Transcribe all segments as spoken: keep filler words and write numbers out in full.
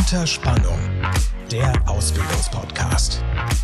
Unter Spannung, der Ausbildungspodcast.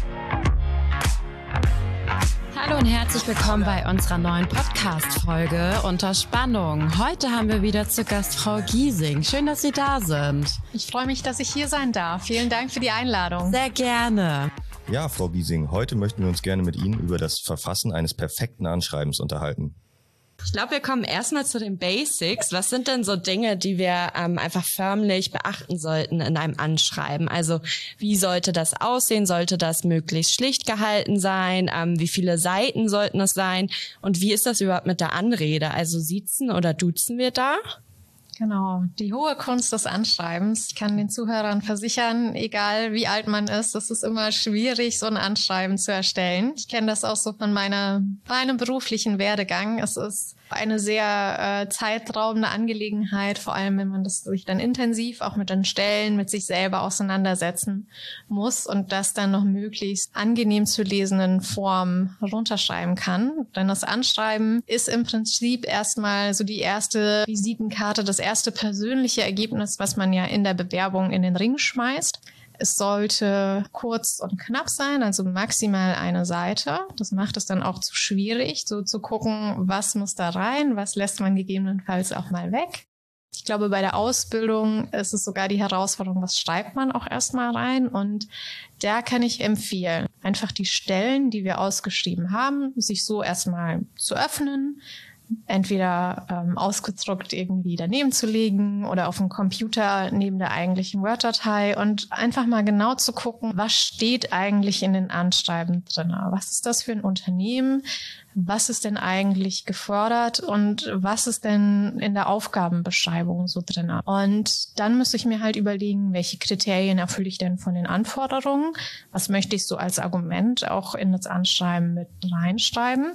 Hallo und herzlich willkommen bei unserer neuen Podcast-Folge Unter Spannung. Heute haben wir wieder zu Gast Frau Giesing. Schön, dass Sie da sind. Ich freue mich, dass ich hier sein darf. Vielen Dank für die Einladung. Sehr gerne. Ja, Frau Giesing, heute möchten wir uns gerne mit Ihnen über das Verfassen eines perfekten Anschreibens unterhalten. Ich glaube, wir kommen erstmal zu den Basics. Was sind denn so Dinge, die wir ähm, einfach förmlich beachten sollten in einem Anschreiben? Also wie sollte das aussehen? Sollte das möglichst schlicht gehalten sein? Ähm, wie viele Seiten sollten es sein? Und wie ist das überhaupt mit der Anrede? Also siezen oder duzen wir da? Genau, die hohe Kunst des Anschreibens. Ich kann den Zuhörern versichern, egal wie alt man ist, es ist immer schwierig, so ein Anschreiben zu erstellen. Ich kenne das auch so von meiner, meinem beruflichen Werdegang. Es ist eine sehr äh, zeitraubende Angelegenheit, vor allem wenn man das sich dann intensiv auch mit den Stellen, mit sich selber auseinandersetzen muss und das dann noch möglichst angenehm zu lesenden Form runterschreiben kann. Denn das Anschreiben ist im Prinzip erstmal so die erste Visitenkarte, das erste persönliche Ergebnis, was man ja in der Bewerbung in den Ring schmeißt. Es sollte kurz und knapp sein, also maximal eine Seite. Das macht es dann auch zu schwierig, so zu gucken, was muss da rein, was lässt man gegebenenfalls auch mal weg. Ich glaube, bei der Ausbildung ist es sogar die Herausforderung, was schreibt man auch erstmal rein. Und da kann ich empfehlen, einfach die Stellen, die wir ausgeschrieben haben, sich so erstmal zu öffnen, entweder ähm, ausgedruckt irgendwie daneben zu legen oder auf dem Computer neben der eigentlichen Word-Datei und einfach mal genau zu gucken, was steht eigentlich in den Anschreiben drin? Was ist das für ein Unternehmen? Was ist denn eigentlich gefordert und was ist denn in der Aufgabenbeschreibung so drin? Und dann müsste ich mir halt überlegen, welche Kriterien erfülle ich denn von den Anforderungen? Was möchte ich so als Argument auch in das Anschreiben mit reinschreiben?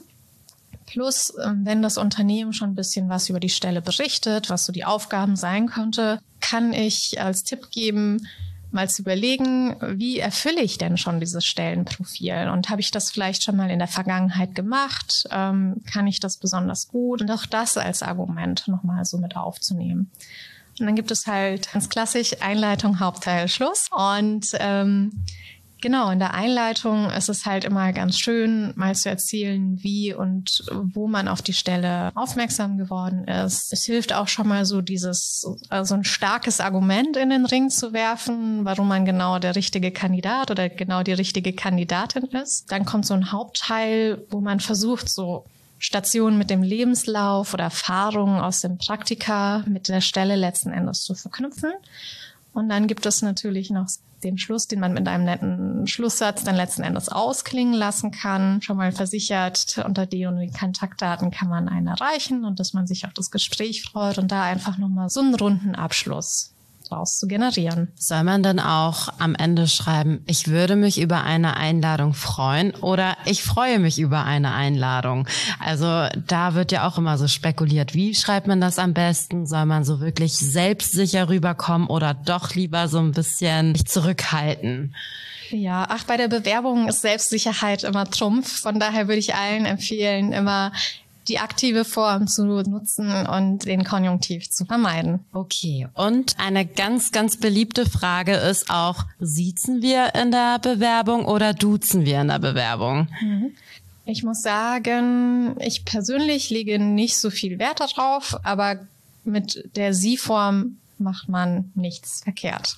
Plus, wenn das Unternehmen schon ein bisschen was über die Stelle berichtet, was so die Aufgaben sein könnte, kann ich als Tipp geben, mal zu überlegen, wie erfülle ich denn schon dieses Stellenprofil? Und habe ich das vielleicht schon mal in der Vergangenheit gemacht? Ähm, kann ich das besonders gut? Und auch das als Argument nochmal so mit aufzunehmen. Und dann gibt es halt ganz klassisch Einleitung, Hauptteil, Schluss. Und ähm, Genau, in der Einleitung ist es halt immer ganz schön, mal zu erzählen, wie und wo man auf die Stelle aufmerksam geworden ist. Es hilft auch schon mal so dieses, also ein starkes Argument in den Ring zu werfen, warum man genau der richtige Kandidat oder genau die richtige Kandidatin ist. Dann kommt so ein Hauptteil, wo man versucht, so Stationen mit dem Lebenslauf oder Erfahrungen aus dem Praktika mit der Stelle letzten Endes zu verknüpfen. Und dann gibt es natürlich noch den Schluss, den man mit einem netten Schlusssatz dann letzten Endes ausklingen lassen kann. Schon mal versichert, unter den und den Kontaktdaten kann man einen erreichen und dass man sich auf das Gespräch freut und da einfach nochmal so einen runden Abschluss draus zu generieren. Soll man dann auch am Ende schreiben, ich würde mich über eine Einladung freuen oder ich freue mich über eine Einladung? Also da wird ja auch immer so spekuliert, wie schreibt man das am besten? Soll man so wirklich selbstsicher rüberkommen oder doch lieber so ein bisschen sich zurückhalten? Ja, ach, bei der Bewerbung ist Selbstsicherheit immer Trumpf. Von daher würde ich allen empfehlen, immer die aktive Form zu nutzen und den Konjunktiv zu vermeiden. Okay, und eine ganz, ganz beliebte Frage ist auch, siezen wir in der Bewerbung oder duzen wir in der Bewerbung? Ich muss sagen, ich persönlich lege nicht so viel Wert darauf, aber mit der Sie-Form macht man nichts verkehrt.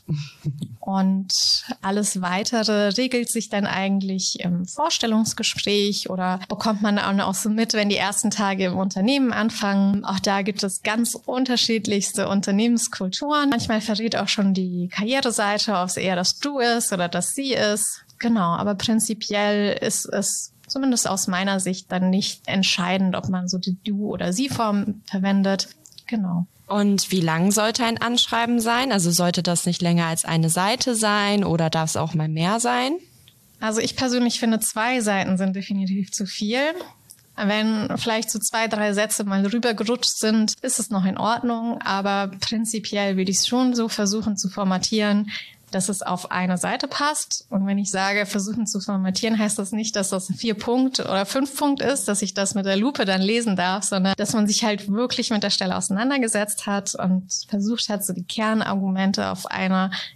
Und alles Weitere regelt sich dann eigentlich im Vorstellungsgespräch oder bekommt man auch so mit, wenn die ersten Tage im Unternehmen anfangen. Auch da gibt es ganz unterschiedlichste Unternehmenskulturen. Manchmal verrät auch schon die Karriereseite, ob es eher das Du ist oder das Sie ist. Genau, aber prinzipiell ist es zumindest aus meiner Sicht dann nicht entscheidend, ob man so die Du- oder Sie-Form verwendet. Genau. Und wie lang sollte ein Anschreiben sein? Also sollte das nicht länger als eine Seite sein oder darf es auch mal mehr sein? Also ich persönlich finde, zwei Seiten sind definitiv zu viel. Wenn vielleicht so zwei, drei Sätze mal rübergerutscht sind, ist es noch in Ordnung. Aber prinzipiell würde ich es schon so versuchen zu formatieren, dass es auf eine Seite passt. Und wenn ich sage, versuchen zu formatieren, heißt das nicht, dass das ein Vier-Punkt- oder Fünf-Punkt ist, dass ich das mit der Lupe dann lesen darf, sondern dass man sich halt wirklich mit der Stelle auseinandergesetzt hat und versucht hat, so die Kernargumente auf einer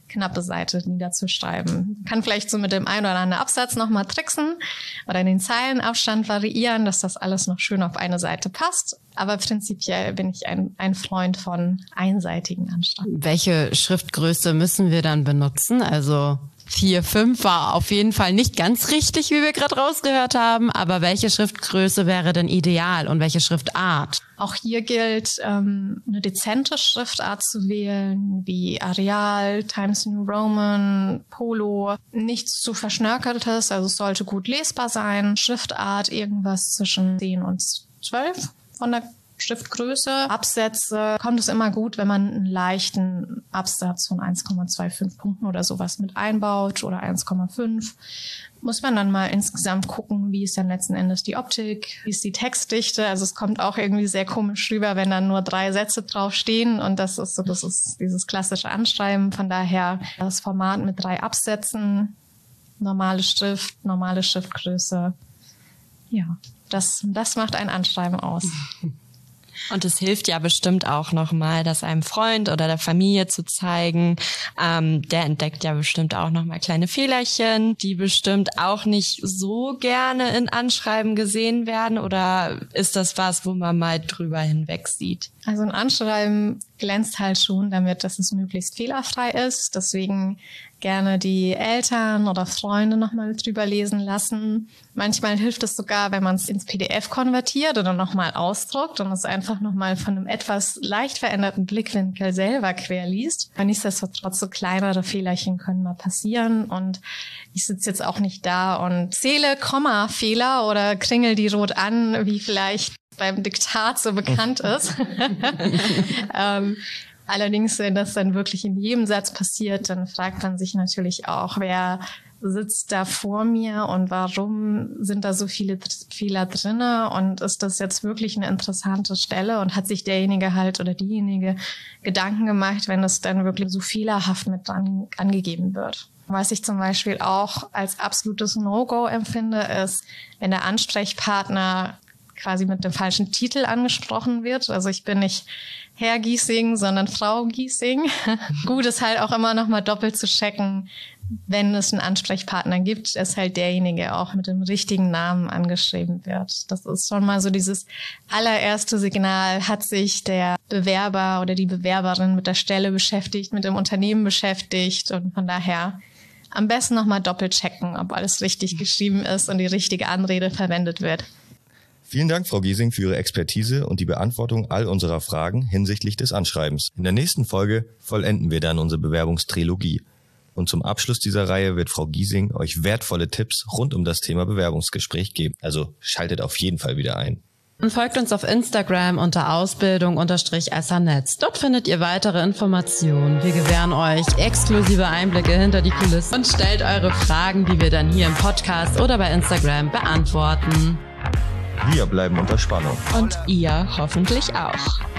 knappe Seite niederzuschreiben. Kann vielleicht so mit dem einen oder anderen Absatz nochmal tricksen oder den Zeilenabstand variieren, dass das alles noch schön auf eine Seite passt. Aber prinzipiell bin ich ein, ein Freund von einseitigen Anschreiben. Welche Schriftgröße müssen wir dann benutzen? Also vier, fünf war auf jeden Fall nicht ganz richtig, wie wir gerade rausgehört haben. Aber welche Schriftgröße wäre denn ideal und welche Schriftart? Auch hier gilt, ähm, eine dezente Schriftart zu wählen, wie Arial, Times New Roman, Polo. Nichts zu verschnörkeltes, also es sollte gut lesbar sein. Schriftart irgendwas zwischen zehn und zwölf von der Schriftgröße. Absätze kommt es immer gut, wenn man einen leichten Absatz von eins Komma fünfundzwanzig Punkten oder sowas mit einbaut oder eins Komma fünf. Muss man dann mal insgesamt gucken, wie ist dann letzten Endes die Optik, wie ist die Textdichte. Also es kommt auch irgendwie sehr komisch rüber, wenn dann nur drei Sätze drauf stehen und das ist so, das ist dieses klassische Anschreiben. Von daher das Format mit drei Absätzen, normale Schrift, normale Schriftgröße. Ja, das, das macht ein Anschreiben aus. Und es hilft ja bestimmt auch nochmal, das einem Freund oder der Familie zu zeigen. Ähm, der entdeckt ja bestimmt auch nochmal kleine Fehlerchen, die bestimmt auch nicht so gerne in Anschreiben gesehen werden. Oder ist das was, wo man mal drüber hinweg sieht? Also ein Anschreiben glänzt halt schon damit, dass es möglichst fehlerfrei ist. Deswegen gerne die Eltern oder Freunde nochmal drüber lesen lassen. Manchmal hilft es sogar, wenn man es ins P D F konvertiert oder nochmal ausdruckt und es einfach nochmal von einem etwas leicht veränderten Blickwinkel selber quer liest. Aber nichtsdestotrotz, so kleinere Fehlerchen können mal passieren und ich sitze jetzt auch nicht da und zähle Komma-Fehler oder kringel die rot an, wie vielleicht beim Diktat so bekannt ist. ähm, allerdings, wenn das dann wirklich in jedem Satz passiert, dann fragt man sich natürlich auch, wer sitzt da vor mir und warum sind da so viele Fehler drinne und ist das jetzt wirklich eine interessante Stelle und hat sich derjenige halt oder diejenige Gedanken gemacht, wenn das dann wirklich so fehlerhaft mit dran angegeben wird. Was ich zum Beispiel auch als absolutes No-Go empfinde, ist, wenn der Ansprechpartner quasi mit dem falschen Titel angesprochen wird. Also ich bin nicht Herr Giesing, sondern Frau Giesing. Gut ist halt auch immer noch mal doppelt zu checken, wenn es einen Ansprechpartner gibt, dass halt derjenige auch mit dem richtigen Namen angeschrieben wird. Das ist schon mal so dieses allererste Signal, hat sich der Bewerber oder die Bewerberin mit der Stelle beschäftigt, mit dem Unternehmen beschäftigt und von daher am besten noch mal doppelt checken, ob alles richtig geschrieben ist und die richtige Anrede verwendet wird. Vielen Dank, Frau Giesing, für Ihre Expertise und die Beantwortung all unserer Fragen hinsichtlich des Anschreibens. In der nächsten Folge vollenden wir dann unsere Bewerbungstrilogie. Und zum Abschluss dieser Reihe wird Frau Giesing euch wertvolle Tipps rund um das Thema Bewerbungsgespräch geben. Also schaltet auf jeden Fall wieder ein. Und folgt uns auf Instagram unter Ausbildung-Essernetz. Dort findet ihr weitere Informationen. Wir gewähren euch exklusive Einblicke hinter die Kulissen und stellt eure Fragen, die wir dann hier im Podcast oder bei Instagram beantworten. Wir bleiben unter Spannung. Und ihr hoffentlich auch.